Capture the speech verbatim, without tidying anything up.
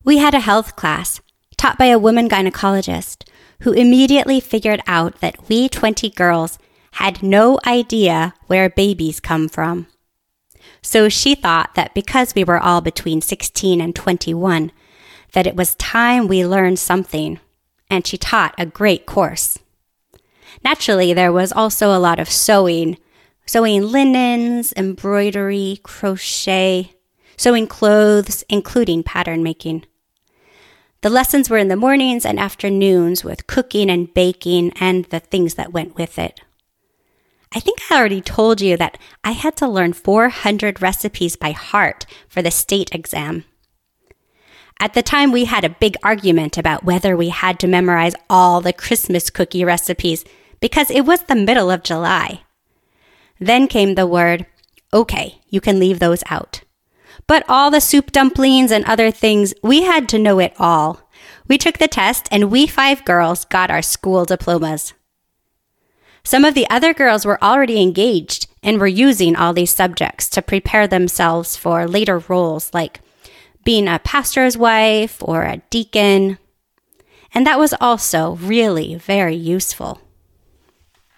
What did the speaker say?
We had a health class taught by a woman gynecologist who immediately figured out that we twenty girls had no idea where babies come from. So she thought that because we were all between sixteen and twenty-one, that it was time we learned something, and she taught a great course. Naturally, there was also a lot of sewing, sewing linens, embroidery, crochet, sewing clothes, including pattern making. The lessons were in the mornings and afternoons with cooking and baking and the things that went with it. I think I already told you that I had to learn four hundred recipes by heart for the state exam. At the time, we had a big argument about whether we had to memorize all the Christmas cookie recipes because it was the middle of July. Then came the word, okay, you can leave those out. But all the soup dumplings and other things, we had to know it all. We took the test and we five girls got our school diplomas. Some of the other girls were already engaged and were using all these subjects to prepare themselves for later roles like being a pastor's wife or a deacon. And that was also really very useful.